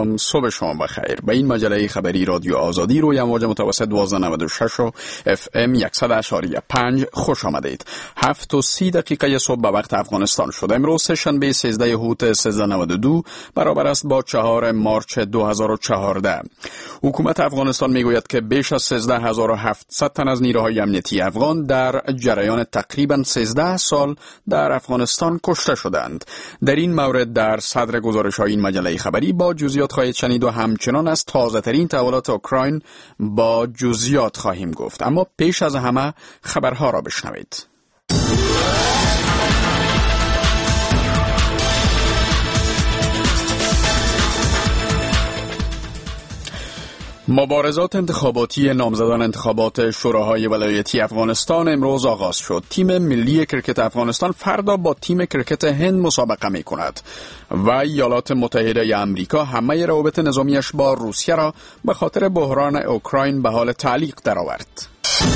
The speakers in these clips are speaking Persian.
سلام، صبح شما بخیر. به این مجله خبری رادیو آزادی روی امواج متوسط 1296 و FM 100.5 خوش آمدید. 7:30 صبح به وقت افغانستان شد. امروز سه‌شنبه 13 اوت 1392 برابر است با 4 مارچ 2014. حکومت افغانستان میگوید که بیش از 13700 تن از نیروهای امنیتی افغان در جریان تقریباً 13 سال در افغانستان کشته شدند. در این مورد در صدر گزارش‌های این مجله خبری با جزئیات خواهید شنید و همچنان از تازه‌ترین تحولات اوکراین با جزئیات خواهیم گفت. اما پیش از همه خبرها را بشنوید. مبارزات انتخاباتی نامزدان انتخابات شوراهای ولایتی افغانستان امروز آغاز شد. تیم ملی کرکت افغانستان فردا با تیم کرکت هند مسابقه می کند و ایالات متحده آمریکا همه روابط نظامیش با روسیه را به خاطر بحران اوکراین به حال تعلیق درآورد.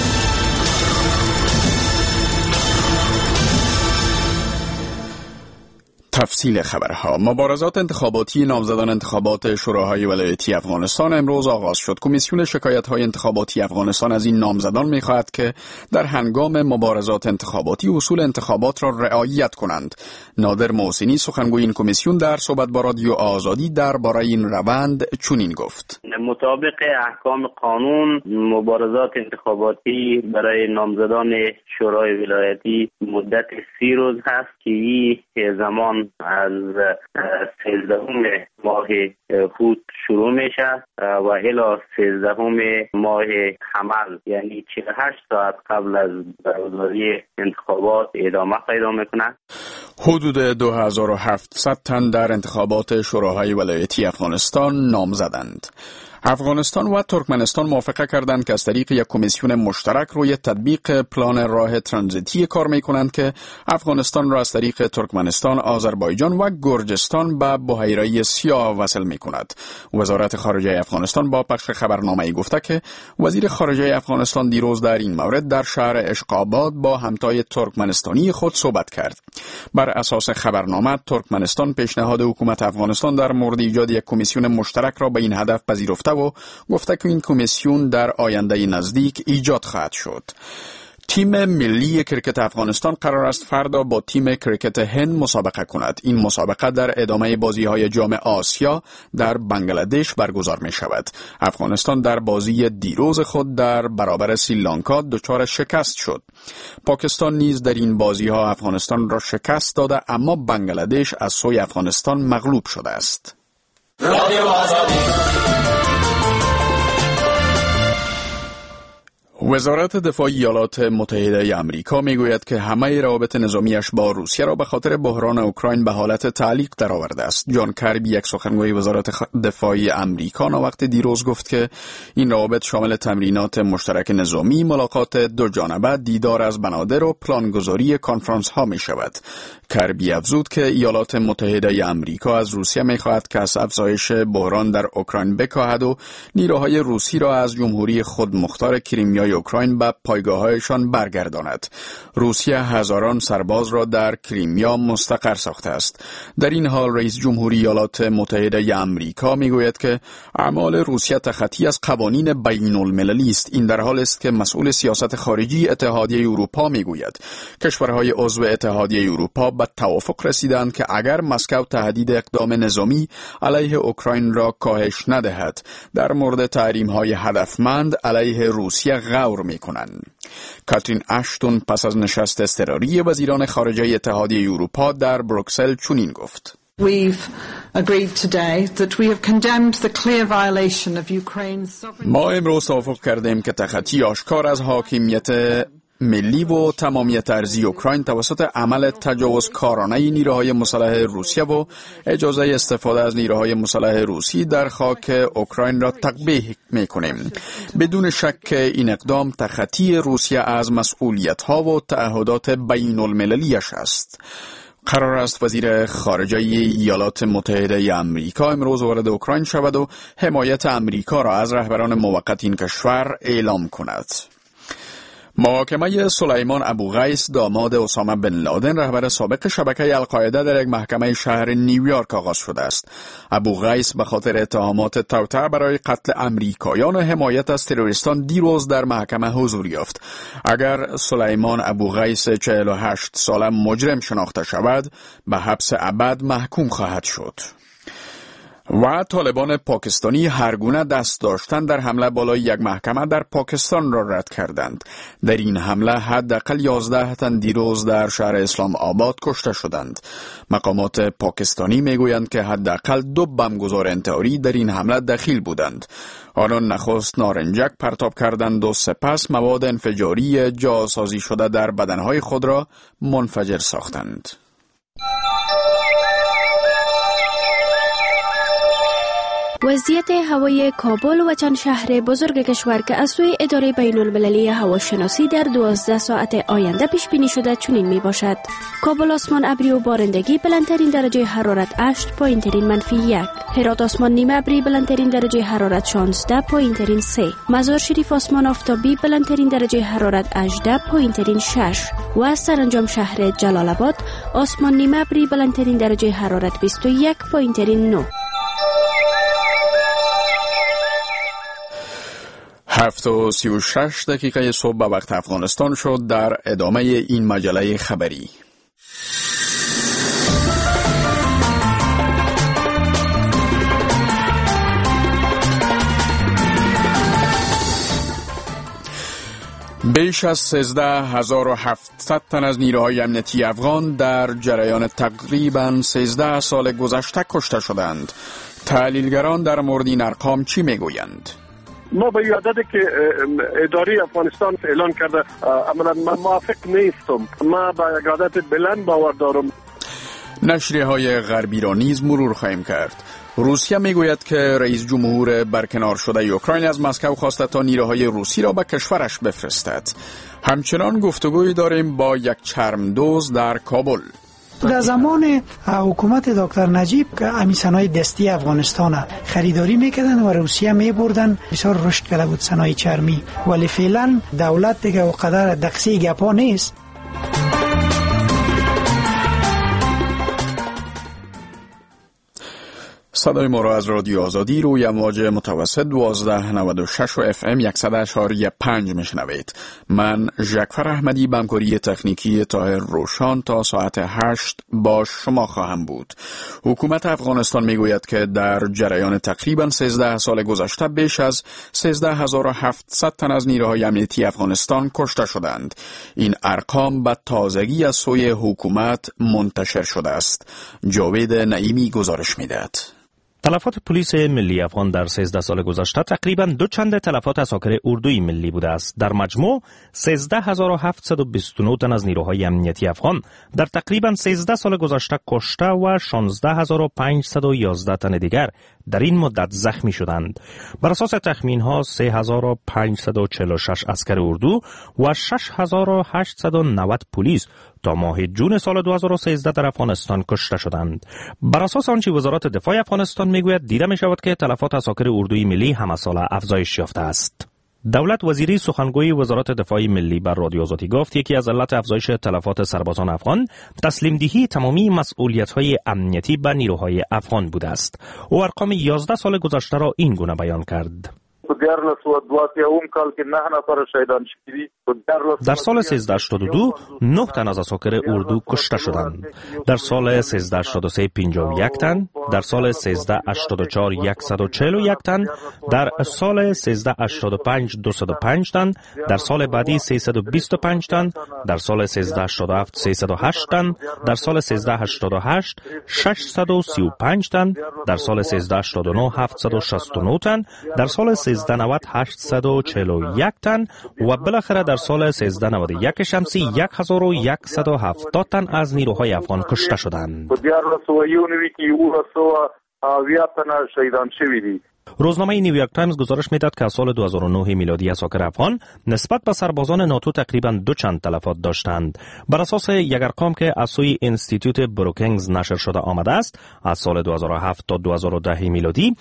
تفصیل خبرها. مبارزات انتخاباتی نامزدان انتخابات شوراهای ولایتی افغانستان امروز آغاز شد. کمیسیون شکایت‌های انتخاباتی افغانستان از این نامزدان می‌خواهد که در هنگام مبارزات انتخاباتی اصول انتخابات را رعایت کنند. نادر محسنی سخنگوی این کمیسیون در صحبت با رادیو آزادی درباره این روند چنین گفت: مطابق احکام قانون مبارزات انتخاباتی برای نامزدان شورای ولایتی مدت 30 روز هست که این زمان از 13 ماه اوت شروع میشه و الی 13 ماه حمل، یعنی 48 ساعت قبل از برگزاری انتخابات ادامه پیدا میکنه. حدود 2700 تن در انتخابات شوراهای ولایتی افغانستان نامزدند. افغانستان و ترکمنستان موافقه کردند که از طریق یک کمیسیون مشترک روی تطبیق پلان راه ترانزیتی کار می‌کنند که افغانستان را از طریق ترکمنستان، آذربایجان و گرجستان به بحیره سیاه وصل می‌کند. وزارت خارجه افغانستان با پخش خبرنامه‌ای گفته که وزیر خارجه افغانستان دیروز در این مورد در شهر اشقاباد با همتای ترکمنستانی خود صحبت کرد. بر اساس خبرنامه ترکمنستان پیشنهاد حکومت افغانستان در مورد ایجاد یک کمیسیون مشترک را به این هدف پذیرفته و گفته که این کمیسیون در آینده نزدیک ایجاد خواهد شد. تیم ملی کرکت افغانستان قرار است فردا با تیم کرکت هند مسابقه کند. این مسابقه در ادامه بازی‌های جام آسیا در بنگلادش برگزار می شود. افغانستان در بازی دیروز خود در برابر سریلانکا دچار شکست شد. پاکستان نیز در این بازی‌ها افغانستان را شکست داده، اما بنگلادش از سوی افغانستان مغلوب شده است. وزارت دفاع ایالات متحده آمریکا میگوید که همه روابط نظامیش با روسیه را به خاطر بحران اوکراین به حالت تعلیق درآورده است. جان کربی، یک سخنگوی وزارت دفاع آمریکا، وقت دیروز گفت که این روابط شامل تمرینات مشترک نظامی، ملاقات دو جانبه، دیدار از بنادر و پلانگذاری کنفرانس ها می شود. کربی افزود که ایالات متحده آمریکا از روسیه می خواهد که از افزایش بحران در اوکراین بکاهد و نیروهای روسی را از جمهوری خودمختار کریمیا اوکراین به پایگاه‌هایشان برگرداند. روسیه هزاران سرباز را در کریمیا مستقر ساخته است. در این حال رئیس جمهوری ایالات متحده آمریکا میگوید که اعمال روسیه تخطی از قوانین بین‌المللی است. این در حال است که مسئول سیاست خارجی اتحادیه اروپا میگوید کشورهای عضو اتحادیه اروپا به توافق رسیدند که اگر مسکو تهدید اقدام نظامی علیه اوکراین را کاهش ندهد، در مورد تحریم‌های هدفمند علیه روسیه غور می‌کنند. کاترین اشتون پس از نشست اضطراری وزیران خارجه اتحادیه اروپا در بروکسل چنین گفت: ما امروز توافق کردیم که تخطی آشکار از حاکمیت ملی و تمامیت ارضی اوکراین توسط عمل تجاوزکارانه نیروهای مسلح روسیه و اجازه استفاده از نیروهای مسلح روسی در خاک اوکراین را تقبیح می‌کنیم. بدون شک این اقدام تخطی روسیه از مسئولیت‌ها و تعهدات بین‌المللیش است. قرار است وزیر خارجه ایالات متحده آمریکا امروز وارد اوکراین شود و حمایت آمریکا را از رهبران موقت این کشور اعلام کند. محاکمه سلیمان ابوغیث داماد اسامه بن لادن رهبر سابق شبکه القاعده در یک محکمه شهر نیویورک آغاز شده است. ابوغیث به خاطر اتهامات توطئه برای قتل امریکایان و حمایت از تروریستان دیروز در محکمه حضور یافت. اگر سلیمان ابوغیث 48 ساله مجرم شناخته شود به حبس ابد محکوم خواهد شد. و طالبان پاکستانی هرگونه دست داشتن در حمله بالای یک محکمه در پاکستان را رد کردند. در این حمله حداقل 11 تن دیروز در شهر اسلام آباد کشته شدند. مقامات پاکستانی میگویند که حداقل 2 بمبگذار انتحاری در این حمله دخیل بودند. آنان نخست نارنجک پرتاب کردند و سپس مواد انفجاری جاسازی شده در بدنهای خود را منفجر ساختند. وضعیت هوای کابل و چند شهر بزرگ کشور که از سوی اداره بین المللی هواشناسی در 12 ساعت آینده پیش بینی شده چنین می باشد. کابل آسمان ابری و بارندگی، بلندترین درجه حرارت 8، پایینترین منفی 1. هرات آسمان نیمه ابری، بلندترین درجه حرارت 16، پایینترین 3. مزار شریف آسمان آفتابی، بلندترین درجه حرارت 18، پایینترین 6. و سرانجام شهر جلال آباد آسمان نیمه ابری، بلندترین درجه حرارت 21، پایینترین 9. 7:36 صبح به وقت افغانستان شد. در ادامه این مجله خبری بیش از 13700 تن از نیروهای امنیتی افغان در جریان تقریباً 13 سال گذشته کشته شدند. تحلیلگران در مورد این ارقام چی میگویند؟ ما به عددی که اداره افغانستان اعلان کرده عملا من موافق نیستم. ما به عدد بلند باور دارم. نشریه های غربی را نیز مرور خواهیم کرد. روسیه میگوید که رئیس جمهور برکنار شده اوکراین از مسکو خواسته تا نیروهای روسی را به کشورش بفرستد. همچنان گفتگوی داریم با یک چرمدوز در کابل. در زمان حکومت دکتر نجیب که امیسنای دستی افغانستان خریداری میکردن و روسیه میبردن، بسیار رشد کرده بود صنایع چرمی، ولی فعلا دولت دیگه و قدر دقسی گپا نیست. صدای ما را از رادیو آزادی روی امواج متوسط 1296 و FM 100.5 میشنوید. من ژکفر احمدی به همکاری تکنیکی طاهر روشان تا ساعت 8 با شما خواهم بود. حکومت افغانستان میگوید که در جریان تقریبا 13 سال گذشته بیش از 13700 تن از نیروهای امنیتی افغانستان کشته شدند. این ارقام به تازگی از سوی حکومت منتشر شده است. جاوید نعیمی گزارش میدهد. تلفات پلیس ملی افغان در 13 سال گذشته تقریباً 2 تلفات اساکر اردوی ملی بوده است. در مجموع 13729 تن از نیروهای امنیتی افغان در تقریباً 13 سال گذشته کشته و 16511 تن دیگر در این مدت زخمی شدند. بر اساس تخمین‌ها 3546 عسکر اردو و 6890 پلیس تا ماه جون سال 2013 در افغانستان کشته شدند. بر اساس آنچه وزارت دفاع افغانستان میگوید دیده می شود که تلفات اساکر اردوی ملی همه ساله افزایش یافته است. دولت وزیری سخنگوی وزارت دفاع ملی بر رادیو آزادی گفت یکی از علت افزایش تلفات سربازان افغان تسلیم دهی تمامی مسئولیت‌های امنیتی به نیروهای افغان بوده است. او ارقام 11 سال گذشته را این گونه بیان کرد. در سال 1382 9 تن از اساکر اردو کشته شدند. در سال 1383 51 تن، در سال 1384 141 تن، در سال 1385 205 تن، در سال بعدی 325 تن، در سال 1387 308 تن، در سال 1388 635 تن، در سال 1389 769 تن، در سال 1390 841 تن و بالاخره در سال 1391 شمسی 1170 تن از نیروهای افغان کشته شدند. روزنامه نیویورک تایمز گزارش میداد که از سال 2009 میلادی اساکر افغان نسبت به سربازان ناتو تقریباً 2 تلفات داشتند. بر اساس یک ارقام که از سوی اینستیتوت بروکینگز نشر شده آمده است، از سال 2007 تا 2010 میلادی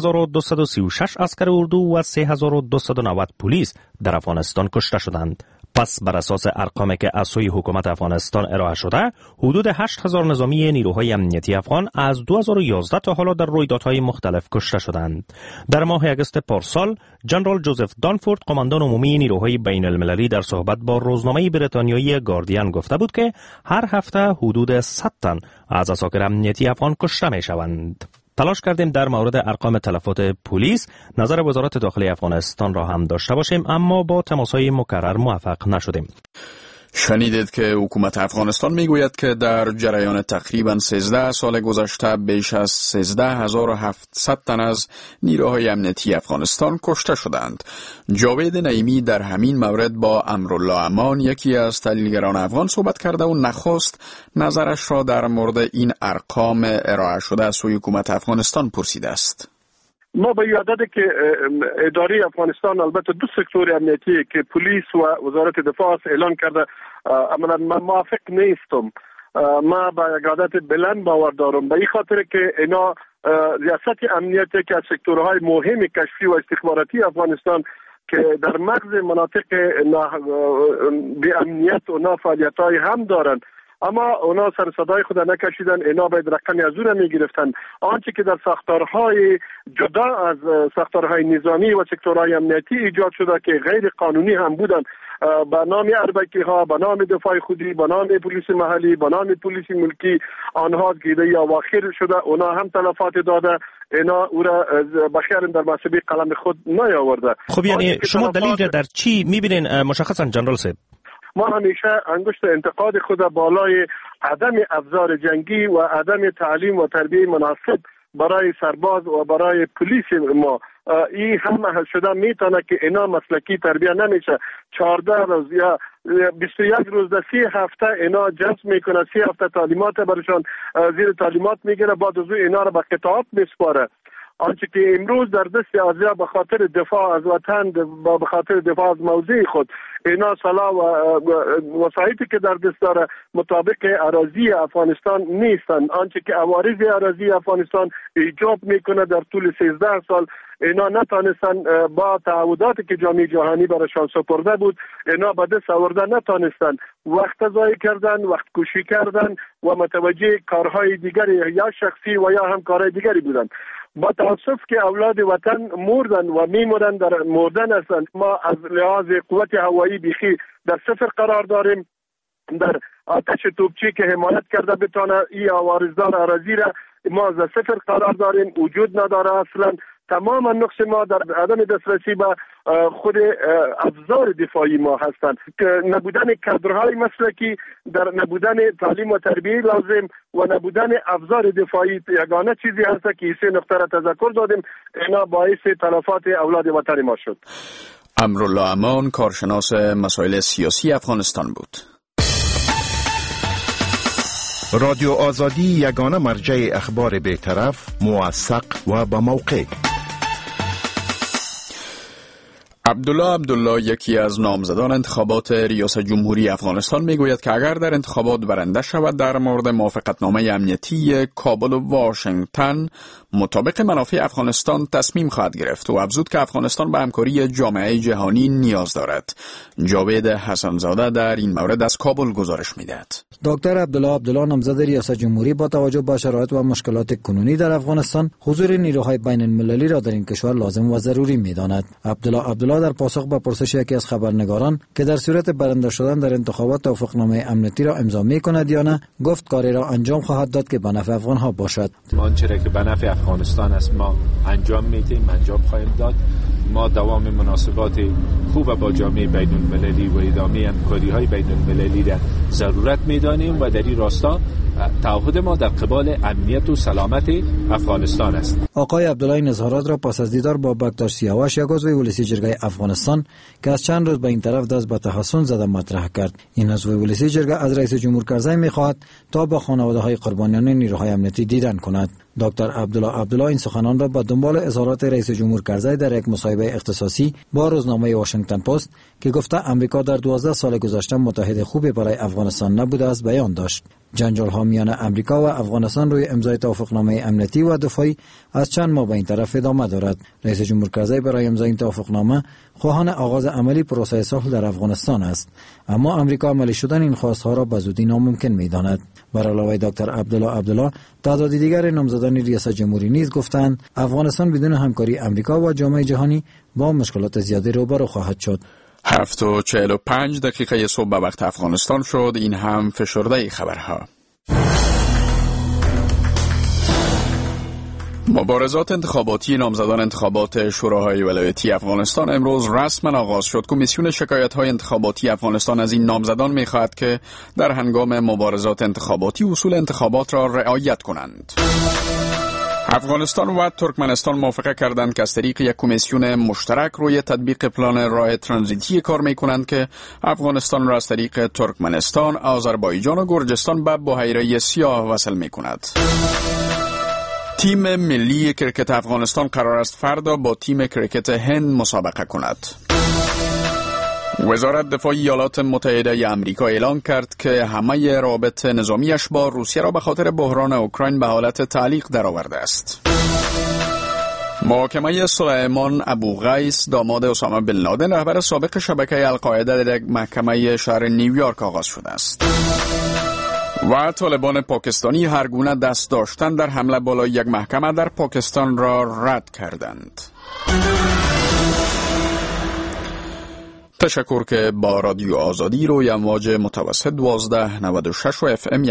1236 عسکر اردو و 3290 پلیس در افغانستان کشته شدند. پس بر اساس ارقامی که از سوی حکومت افغانستان ارائه شده، حدود 8000 نظامی نیروهای امنیتی افغان از 2011 تا حالا در رویدادهای مختلف کشته شدند. در ماه اگست پارسال، جنرال جوزف دانفورد، قماندان عمومی نیروهای بین المللی، در صحبت با روزنامه بریتانیایی گاردین گفته بود که هر هفته حدود 100 تن از عساکر امنیتی افغان کشته می شوند. تلاش کردیم در مورد ارقام تلفات پلیس نظر وزارت داخلی افغانستان را هم داشته باشیم، اما با تماس‌های مکرر موفق نشدیم. شنیدید که حکومت افغانستان میگوید که در جریان تقریباً 13 سال گذشته بیش از 13700 تن از نیروهای امنیتی افغانستان کشته شدند. جاوید نعیمی در همین مورد با امرالله امان، یکی از تحلیلگران افغان، صحبت کرده و نخست نظرش را در مورد این ارقام ارائه شده از سوی حکومت افغانستان پرسیده است. ما به یادده که اداره افغانستان البته دو سکتور امنیتی که پلیس و وزارت دفاع اعلان کرده، عملا من موافق نیستم. ما با عادت بلند باور دارم، به این خاطر که اینا ریاست امنیتی که از سکتورهای مهم کشفی و استخباراتی افغانستان که در مغز مناطق بی امنیت و نافعالیت‌های هم دارند، اما اونا سر صدای خود نکشیدن. اینا باید رقم از او را میگرفتن. آنچه که در ساختارهای جدا از ساختارهای نظامی و سکتورهای امنیتی ایجاد شده که غیر قانونی هم بودن، به نام اربکی ها، به نام دفاع خودی، به نام پلیس محلی، به نام پلیس ملکی، آنها گیره یا واخیر شده. اونا هم تلفات داده. اینا او را بخیر در مسابقه قلم خود نیاورده. خب یعنی شما دلیل در چی میبینین مشخصا جنرال صاحب؟ ما همیشه انگشت انتقاد خود بالای عدم افزار جنگی و عدم تعلیم و تربیه مناسب برای سرباز و برای پلیس ما. این هم محل شده میتونه که اینا مسلکی تربیه نمیشه. 14 روز یا 21 روز در 3 هفته اینا جذب میکنه، 3 هفته تعلیمات برشان زیر تعلیمات میگیره، بعد از اینا را به قطعات میسپاره. آنچه که امروز در دست ازیا به خاطر دفاع از وطن، به خاطر دفاع از موضع خود، اینا سلاح و وسایلی که در دست داره مطابق اراضی افغانستان نیستند. آنچه که عوارض اراضی افغانستان ایجاب میکنه در طول 13 سال، اینا نتانستن با تعهداتی که جامعه جهانی برایشان سپرده بود، اینا به دست آورده نتانستن. وقت ضایع کردن، وقت کشی کردن و متوجه کارهای دیگری یا شخصی و یا هم کارهای دیگری بودن. با تاسف که اولاد وطن مردن و میمردن، در مردن هستند. ما از لحاظ قوت هوایی بیخی در صفر قرار داریم. در آتش توپچی که حمایت کرده بتانه این عوارضدار اراضی را ما از صفر قرار داریم، وجود نداره اصلا. تمام نقص ما در عدم دسترسی به خود ابزار دفاعی ما هستند. نبودن کادرهای مسلکی، در نبودن تعلیم و تربیه لازم و نبودن ابزار دفاعی یگانه چیزی هست که سه نقطه را تذکر دادیم. اینا باعث تلفات اولاد وطن ما شد. امرالله امان، کارشناس مسائل سیاسی افغانستان بود. رادیو آزادی یگانه مرجع اخبار بی‌طرف، موثق و با موقع. عبدالله یکی از نامزدان انتخابات ریاست جمهوری افغانستان میگوید که اگر در انتخابات برنده شود در مورد موافقتنامه امنیتی کابل و واشنگتن مطابق منافع افغانستان تصمیم خواهد گرفت و افزود که افغانستان به همکاری جامعه جهانی نیاز دارد. جاوید حسنزاده در این مورد از کابل گزارش میدهد. دکتر عبدالله نامزد ریاست جمهوری با توجه به شرایط و مشکلات کنونی در افغانستان حضور نیروهای بین المللی را در این کشور لازم و ضروری می‌داند. عبدالله در پاسخ به پرسش یکی از خبرنگاران که در صورت برنده شدن در انتخابات توافقنامه امنیتی را امضا می‌کند یا نه، گفت کاری را انجام خواهد داد که به نفع افغان‌ها باشد. آنچه که به نفع افغانستان است ما انجام میدیم، انجام خواهیم داد. ما دوام مناسبات خوب با جامعه بین المللی و ادامه همکاری‌های بین المللی را ضرورت می‌دانیم و در این راستا تعهد ما در قبال امنیت و سلامت افغانستان است. آقای عبدالله این اظهارات را پس از دیدار با بکتر سیاوش، یک عضو ولسی جرگه افغانستان که از چند روز به این طرف دست به تحسن زده مطرح کرد. این عضو ولسی جرگه از رئیس جمهور کرزی می‌خواهد تا با خانواده‌های قربانیان نیروهای امنیتی دیدن کند. دکتر عبدالله این سخنان را به دنبال اظهارات رئیس جمهور کرزی در یک مصاحبه اختصاصی با روزنامه واشنگتن پست که گفته آمریکا در 12 سال گذشته متحد خوبی برای افغانستان نبوده است بیان داشت. جنجال‌ها میان امریکا و افغانستان روی امضای توافقنامه امنیتی و دفاعی از چند ماه به این طرف ادامه دارد. رئیس جمهور کرزی برای امضای این توافقنامه خواهان آغاز عملی پروسه صلح در افغانستان است، اما امریکا عملی شدن این خواستها را به زودی ناممکن می‌داند. بر علاوه دکتر عبدالله تعدادی دیگر نامزدان ریاست جمهوری نیز گفتند افغانستان بدون همکاری امریکا و جامعه جهانی با مشکلات زیادی روبرو خواهد شد. 7:45 صبح به وقت افغانستان شد. این هم فشرده خبرها. مبارزات انتخاباتی نامزدان انتخابات شوراهای ولایتی افغانستان امروز رسما آغاز شد. کمیسیون شکایت‌های انتخاباتی افغانستان از این نامزدان می‌خواهد که در هنگام مبارزات انتخاباتی اصول انتخابات را رعایت کنند. افغانستان و ترکمنستان موافقه کردند که از طریق یک کمیسیون مشترک روی تطبیق پلان راه ترانزیتی کار می‌کنند که افغانستان را از طریق ترکمنستان، آذربایجان و گرجستان به بحیره سیاه وصل می‌کند. تیم ملی کرکت افغانستان قرار است فردا با تیم کرکت هند مسابقه کند. وزارت دفاع ایالات متحده آمریکا اعلام کرد که همه روابط نظامیش با روسیه را به خاطر بحران اوکراین به حالت تعلیق درآورده است. محاکمه سلیمان ابوغیس داماد اسامه بن لادن رهبر سابق شبکه القاعده در یک محکمه شهر نیویورک آغاز شده است. و طالبان پاکستانی هر گونه دست داشتن در حمله بالای یک محکمه در پاکستان را رد کردند. تشکر که با رادیو آزادی روی امواج متوسط 1296 و اف ام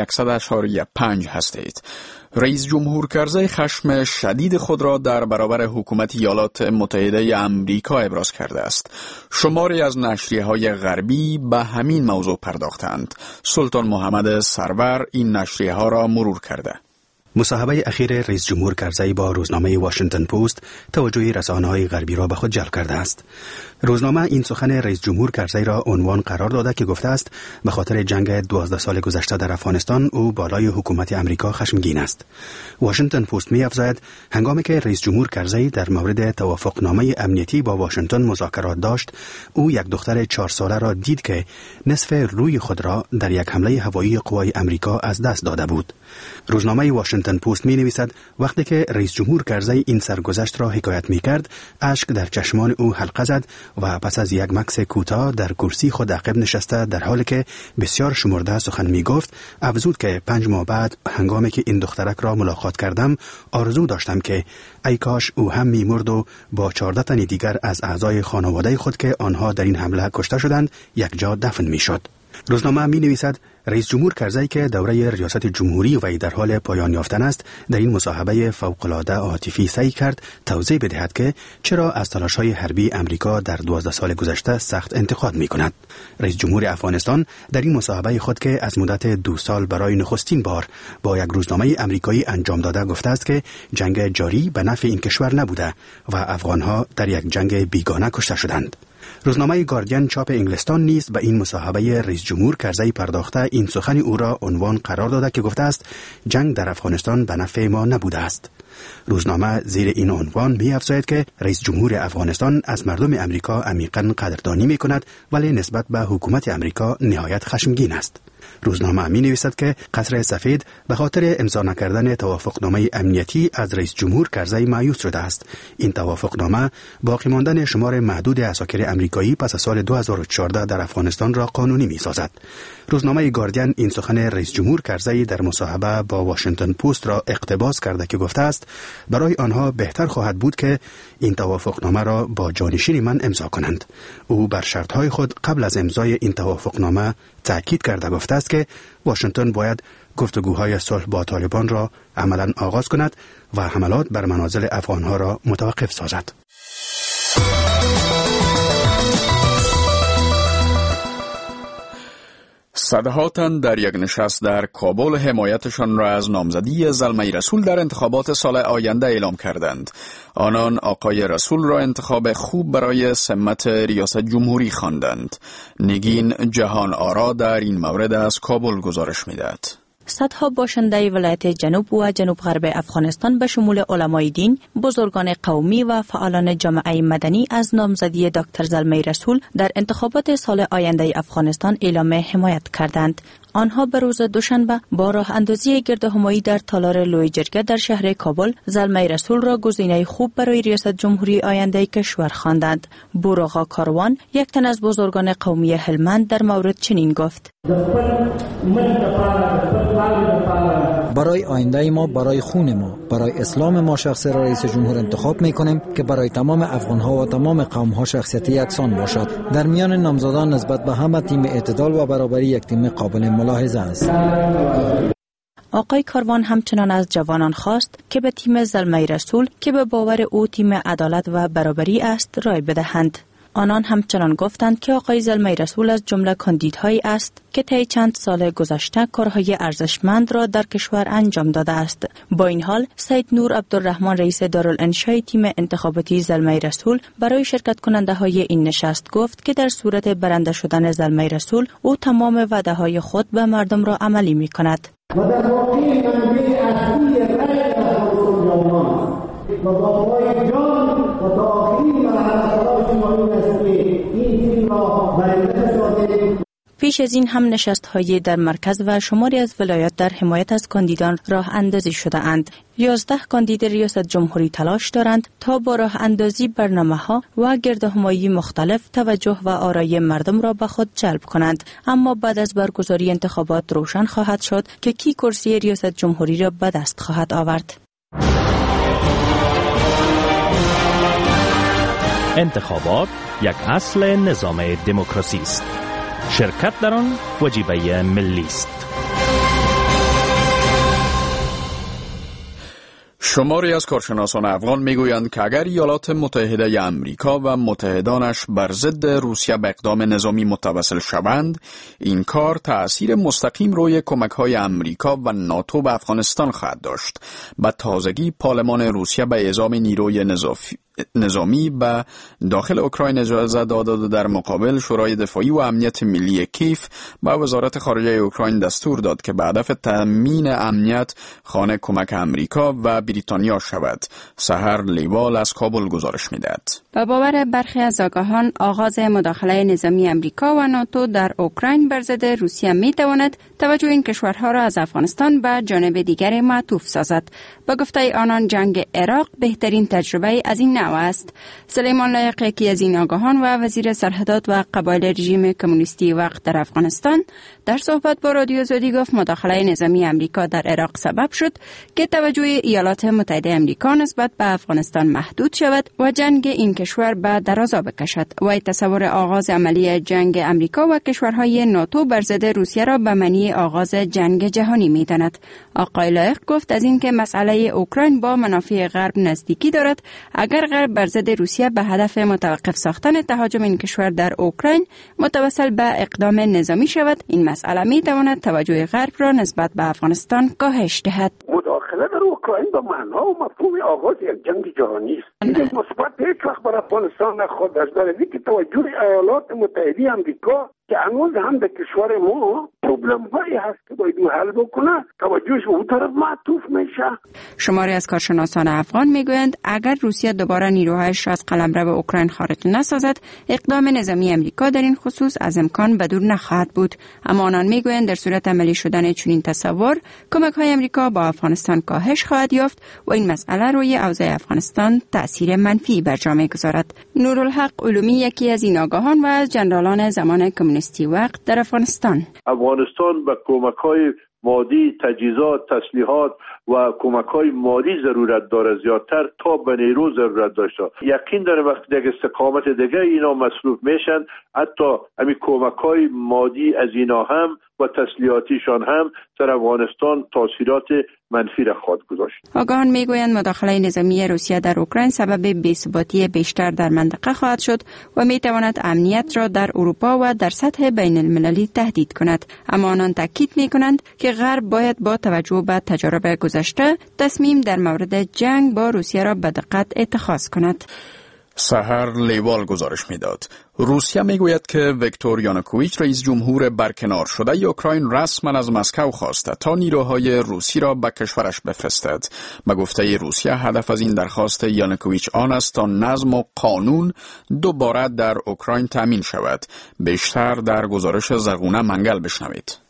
100.5 هستید. رئیس جمهور کرزی خشم شدید خود را در برابر حکومت ایالات متحده آمریکا ابراز کرده است. شماری از نشریه‌های غربی به همین موضوع پرداختند. سلطان محمد سرور این نشریه‌ها را مرور کرده. مصاحبه اخیر رئیس جمهور کرزی با روزنامه واشنگتن پست توجه رسانه‌های غربی را به خود جلب کرده است. روزنامه این سخن رئیس جمهور کرزی را عنوان قرار داده که گفته است به خاطر جنگ 12 سال گذشته در افغانستان او بالای حکومت امریکا خشمگین است. واشنگتن پست می‌افزاید هنگامی که رئیس جمهور کرزی در مورد توافقنامه امنیتی با واشنگتن مذاکرات داشت، او یک دختر 4 ساله را دید که نصف روی خود را در یک حمله هوایی قوای امریکا از دست داده بود. روزنامه واشنگتن پست می‌نویسد وقتی که رئیس جمهور کرزی این سرگذشت را حکایت می‌کرد، اشک در چشمان او حلقه زد و پس از یک مکث کوتاه در کرسی خود عقب نشسته در حالی که بسیار شمرده سخن می‌گفت، افزود که 5 ماه بعد هنگامی که این دخترک را ملاقات کردم آرزو داشتم که ای کاش او هم می‌مرد و با 14 تن دیگر از اعضای خانواده خود که آنها در این حمله کشته شدند یک جا دفن می‌شد. روزنامه می‌نویسد رئیس جمهور کرزی که دوره ریاست جمهوری وی در حال پایان یافتن است، در این مصاحبه فوق‌العاده عاطفی سعی کرد توضیح بدهد که چرا از تلاش‌های حربی امریکا در 12 سال گذشته سخت انتقاد می‌کند. رئیس جمهور افغانستان در این مصاحبه خود که از مدت 2 سال برای نخستین بار با یک روزنامه امریکایی انجام داده گفته است که جنگ جاری به نفع این کشور نبوده و افغان‌ها در یک جنگ بیگانه کشته شدند. روزنامه گاردین چاپ انگلستان نیز به این مصاحبه رئیس جمهور کرزی پرداخته این سخن او را عنوان قرار داده که گفته است جنگ در افغانستان به نفع ما نبوده است. روزنامه زیر این عنوان می‌افزاید که رئیس جمهور افغانستان از مردم امریکا عمیقاً قدردانی می‌کند ولی نسبت به حکومت امریکا نهایت خشمگین است. روزنامه می‌نویسد که قصر سفید به خاطر امضا نکردن توافقنامه امنیتی از رئیس جمهور کرزی مایوس شده است. این توافقنامه باقی ماندن شمار محدود عساکر امریکایی پس از سال 2014 در افغانستان را قانونی می‌سازد. روزنامه گاردین این سخن رئیس جمهور کرزی در مصاحبه با واشنگتن پست را اقتباس کرده که گفته است برای آنها بهتر خواهد بود که این توافقنامه را با جانشین من امضا کنند. او بر شرط‌های خود قبل از امضای این توافقنامه تأکید کرده گفته است که واشنگتن باید گفتگوهای صلح با طالبان را عملاً آغاز کند و حملات بر منازل افغانها را متوقف سازد. صدها تن در یک نشست در کابل حمایتشان را از نامزدی زلمه رسول در انتخابات سال آینده اعلام کردند. آنان آقای رسول را انتخاب خوب برای سمت ریاست جمهوری خواندند. نگین جهان آرا در این مورد از کابل گزارش می‌دهد. صدها باشنده ولایت جنوب و جنوب غرب افغانستان به شمول علمای دین، بزرگان قومی و فعالان جامعه مدنی از نامزدی دکتر زلمه رسول در انتخابات سال آینده افغانستان اعلام حمایت کردند. آنها به روز دوشنبه با راه اندازی گردهمایی در تالار لوی جرگه در شهر کابل زلمه رسول را گزینه خوب برای ریاست جمهوری آینده کشور خواندند. بوراغا کاروان، یک تن از بزرگان قومی هلمند، در مورد چنین گفت: برای آینده ما، برای خون ما، برای اسلام ما شخص را رئیس جمهور انتخاب می‌کنیم که برای تمام افغان‌ها و تمام قوم‌ها شخصیت یکسان باشد. در میان نامزدان نسبت به همه تیم اعتدال و برابری یک تیم قابل ملاحظه است. آقای کاروان همچنان از جوانان خواست که به تیم زلمه رسول که به باور او تیم عدالت و برابری است رای بدهند. آنان همچنان گفتند که آقای زلمه رسول از جمله کاندیدهایی است که طی چند سال گذشته کارهای ارزشمند را در کشور انجام داده است. با این حال سید نور عبدالرحمن رئیس دارالانشای تیم انتخاباتی زلمه رسول برای شرکت کننده های این نشست گفت که در صورت برنده شدن زلمه رسول او تمام وعده های خود به مردم را عملی می کند. و در واقع منبع اصلی رأی و با پای جان و تا آخرین مرحله شما این است که این تیم را برنده سازیم. پیش از این هم نشست‌های در مرکز و شماری از ولایات در حمایت از کاندیدان راه اندازی شده اند. 11 کاندید ریاست جمهوری تلاش دارند تا با راه اندازی برنامه‌ها و گردهمایی مختلف توجه و آرای مردم را به خود جلب کنند، اما بعد از برگزاری انتخابات روشن خواهد شد که کی کرسی ریاست جمهوری را به دست خواهد آورد. انتخابات یک اصل نظام دموکراسی است. شرکت در آن وجیبه ملی است. شماری از کارشناسان افغان میگویند که اگر ایالات متحده امریکا و متحدانش بر ضد روسیه به اقدام نظامی متوسل شوند، این کار تأثیر مستقیم روی کمک‌های امریکا و ناتو به افغانستان خواهد داشت. به تازگی پارلمان روسیه به اعزام نیروی نظامی به داخل اوکراین اجازه داده در مقابل شورای دفاعی و امنیت ملی کیف به وزارت خارجه اوکراین دستور داد که به هدف تامین امنیت خانه کمک امریکا و بریتانیا شود. سحر لیوال از کابل گزارش می‌دهد. با باور برخی از آگاهان، آغاز مداخله نظامی امریکا و ناتو در اوکراین بر ضد روسیه می‌تواند توجه این کشورها را از افغانستان به جانب دیگر معطوف سازد. با گفته آنان جنگ عراق بهترین تجربه از این نوع است. سلیمان لایق، یکی از این آگاهان و وزیر سرحدات و قبایل رژیم کمونیستی وقت در افغانستان، در صحبت با رادیو آزادی گفت مداخله نظامی امریکا در عراق سبب شد که توجه ایالات متحده امریکا نسبت به افغانستان محدود شود و جنگ این کشور به درازا بکشد. و تصور آغاز عملی جنگ امریکا و کشورهای ناتو بر ضد روسیه را به معنی آغاز جنگ جهانی می‌داند. آقای لایق گفت از اینکه مسئله اوکراین با منافع غرب نزدیکی دارد، اگر غرب بر ضد روسیه به هدف متوقف ساختن تهاجم این کشور در اوکراین متوسل به اقدام نظامی شود، این مسئله می‌تواند توجه غرب را نسبت به افغانستان کاهش دهد. مداخله در اوکراین به معنی و مفهوم آغاز یک جنگ جهانی است. این مثبت هیچ وقت بر افغانستان نخواهد داشت، برای اینکه توجه ایالات متحده آمریکا که هنوز هم در کشور ما پروبلم هایی هست که باید حل بکنه، توجهش اون طرف معطوف میشه. شماری از کارشناسان افغان میگویند اگر روسیه دوباره نیروهایش را از قلمرو اوکراین خارج نسازد، اقدام نظامی امریکا در این خصوص از امکان بدور نخواهد بود. اما آنان میگویند در صورت عملی شدن چنین تصور، کمک‌های امریکا با افغانستان کاهش خواهد یافت و این مسئله روی اوضاع افغانستان تأثیر منفی بر جا می‌گذارد. نورالحق علومی، یکی از این آگاهان و از جنرالان زمان کمونیستی وقت در افغانستان به کمک‌های مادی، تجهیزات، تسلیحات و کمک‌های مالی ضرورت داره زیادتر تا به نیرو ضرورت داشته. یقین داره وقتی در استقامت دیگه اینا مصروف میشن، حتی همین کمک‌های مادی از اینا هم و تسلیحاتیشان هم در افغانستان تاثیرات منفی را خواهد گذاشت. آگاهان میگویند مداخله نظامی روسیه در اوکراین سبب بی‌ثباتی بیشتر در منطقه خواهد شد و میتواند امنیت را در اروپا و در سطح بین المللی تهدید کند. اما آنان تاکید میکنند که غرب باید با توجه به تجارب گذشته تصمیم در مورد جنگ با روسیه را به دقت اتخاذ کند. سحر لیوال گزارش میداد. روسیه میگوید که ویکتور یانوکوویچ رئیس جمهور برکنار شده اوکراین رسما از مسکو خواسته تا نیروهای روسی را به کشورش بفرستد. به گفته روسیه هدف از این درخواست یانوکوویچ آن است تا نظم و قانون دوباره در اوکراین تامین شود. بیشتر در گزارش زرغونه منگل بشنوید.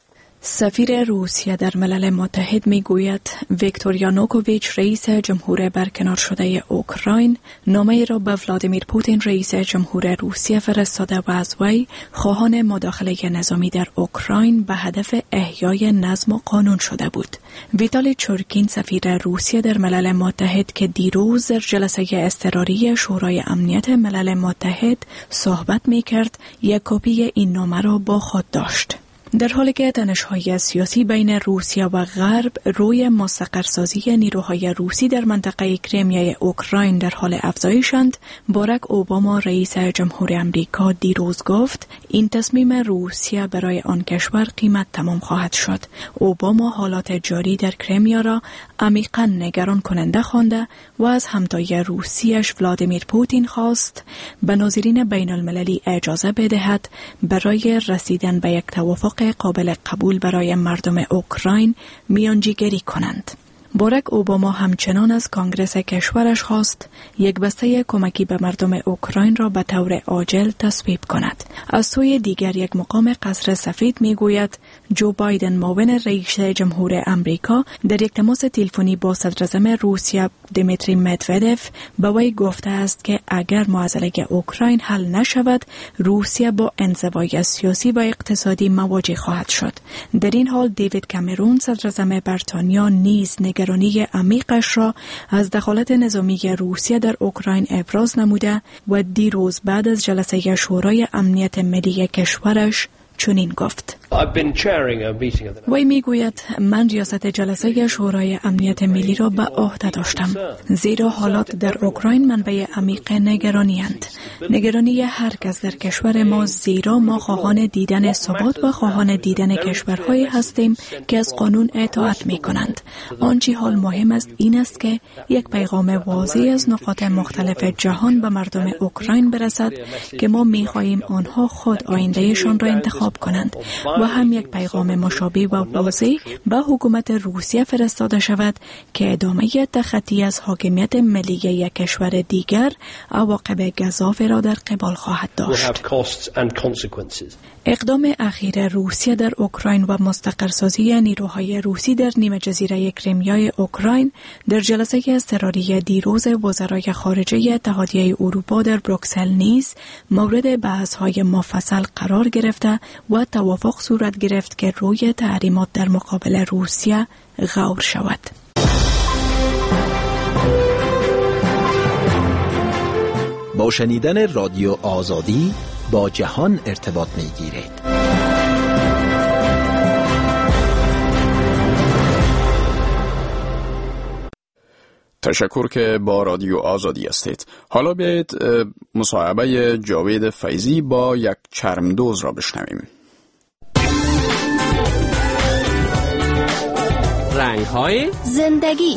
سفیر روسیه در ملل متحد می گوید ویکتور یانوکوویچ رئیس جمهور برکنار شده اوکراین نامه‌ای را به ولادیمیر پوتین رئیس جمهور روسیه فرستاده و از وی خواهان مداخله نظامی در اوکراین به هدف احیای نظم و قانون شده بود. ویتالی چورکین سفیر روسیه در ملل متحد که دیروز در جلسه اضطراری شورای امنیت ملل متحد صحبت می کرد یک کپی این نامه را با خود داشت. در حالی که تنش‌های سیاسی بین روسیه و غرب روی مستقرسازی نیروهای روسی در منطقه کریمیای اوکراین در حال افزایشند، باراک اوباما رئیس جمهور امریکا دیروز گفت این تصمیم روسیه برای آن کشور قیمت تمام خواهد شد. اوباما حالات جاری در کریمیا را عمیقاً نگران کننده خوانده و از همتای روسیش ولادیمیر پوتین خواست به ناظرین بین المللی اجازه بدهد برای رسیدن به یک توافق قابل قبول برای مردم اوکراین میانجیگری کنند. باراک اوباما همچنان از کانگرس کشورش خواست یک بسته کمکی به مردم اوکراین را به طور عاجل تصویب کند. از سوی دیگر یک مقام قصر سفید میگوید جو بایدن معاون رئیس جمهور امریکا در یک تماس تلفنی با صدراعظم روسیه دیمیتری مدودف به وی گفته است که اگر معضله اوکراین حل نشود، روسیه با انزوای سیاسی و اقتصادی مواجه خواهد شد. در این حال دیوید کامرون صدراعظم بریتانیا نیز نگرانی عمیقش را از دخالت نظامی روسیه در اوکراین ابراز نموده و دیروز بعد از جلسه شورای امنیت ملی کشورش چنین گفت. وی میگوید من ریاست جلسه شورای امنیت ملی را به عهده داشتم، زیرا حالات در اوکراین منبع عمیق نگرانی‌اند. نگرانی هر کس در کشور ما، زیرا ما خواهان دیدن ثبات و خواهان دیدن کشورهایی هستیم که از قانون اطاعت می‌کنند. آنچه حال مهم است این است که یک پیغام واضح از نقاط مختلف جهان به مردم اوکراین برسد که ما می‌خواهیم آنها خود آیندهشان را انتخاب کنند و هم یک پیغام مشابه و واضح به حکومت روسیه فرستاده شود که ادامه تخطی از حاکمیت ملی یک کشور دیگر عواقب گزاف را در قبال خواهد داشت. اقدام اخیر روسیه در اوکراین و مستقرسازی نیروهای روسی در نیمه جزیره کریمیای اوکراین در جلسه اضطراری دیروز وزرای خارجه اتحادیه اروپا در بروکسل نیز مورد بحث‌های مفصل قرار گرفته و توافق صورت گرفت که روی تحریمات در مقابل روسیه غور شود. با شنیدن رادیو آزادی با جهان ارتباط می‌گیرید. تشکر که با رادیو آزادی هستید. حالا بیایید مصاحبه جاوید فیضی با یک چرمدوز را بشنویم. رنگ‌های زندگی.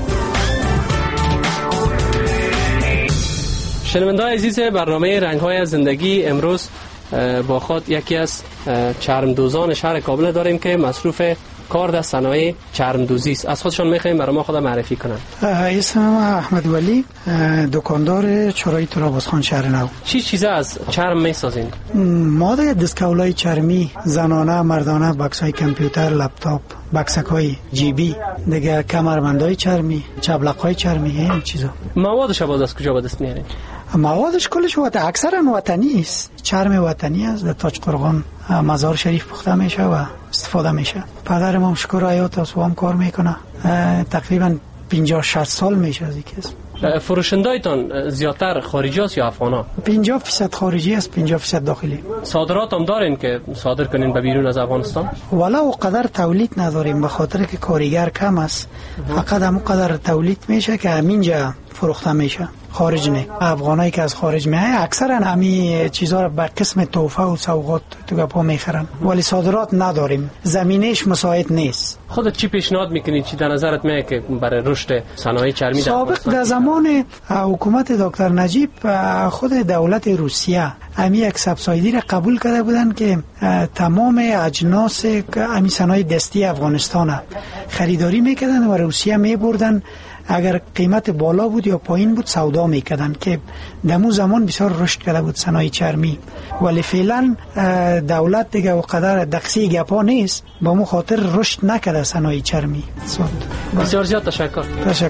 شنونده‌های عزیز برنامه رنگ‌های زندگی، امروز با خود یکی از چرمدوزان شهر کابل داریم که مصروف کار در صنایع چرمدوزی است. از خودشان می‌خوایم برای ما خود معرفی کنند. اسمم احمد ولی، دکاندار چرای ترابزخان شهر نو. چی چیزا از چرم می‌سازین؟ ما دیگه دستکولای چرمی، زنانه، مردانه، بکس‌های کامپیوتر، لپتاپ، بکسک‌های جیبی، دیگه کمربندای چرمی، چبلق‌های چرمی، این چیزا. موادش باز از کجا به دست میارین؟ موادش کلش اکثرا وطنی است. چرم وطنی است، در تاج قرغان مزار شریف پخته میشه و استفاده میشه. پدرم هم شکر حیات است و هم کار میکنه. تقریبا 50-60 سال میشه از اینکه فروشندایتان زیادتر خارجی است یا افغانا؟ 50% خارجی است، 50% داخلی. صادرات هم دارین که صادر کنین به بیرون از افغانستان؟ والا و قدر تولید نداریم، به خاطر که کارگر کم است. فقط همون قدر تولید میشه که همینجا فروخته میشه، خارج نه. افغانایی که از خارج میای اکثرا همین چیزا رو به قسم تحفه و سوغات تو گپا میخرن، ولی صادرات نداریم، زمینش مساعد نیست. خودت چی پیشنهاد میکنی، چی در نظرت میاد که برای رشد صنایع چرمی سابق در زمان حکومت دکتر نجیب خود دولت روسیه امی یک سبسایدی را قبول کرده بودن که تمام اجناس امی صنایع دستی افغانستان خریداری میکردن و روسیه میبردن اگر قیمت بالا بود یا پایین بود سودا میکردن که دمو زمان بسیار رشد کرده بود صنایع چرمی، ولی فعلا دولت دیگه و قدر دقسی گپا نیست، با مو خاطر رشد نکرده صنایع چرمی. بسیار زیاد تشکر.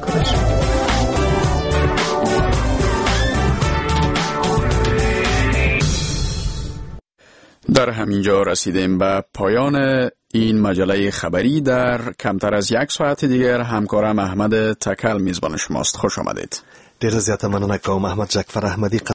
در همینجا رسیدیم به پایان این مجله خبری. در کمتر از یک ساعت دیگر همکارم احمد تکل میزبان شماست. خوش آمدید. ډیر زیاته مننه کوم احمد جعفر احمدی.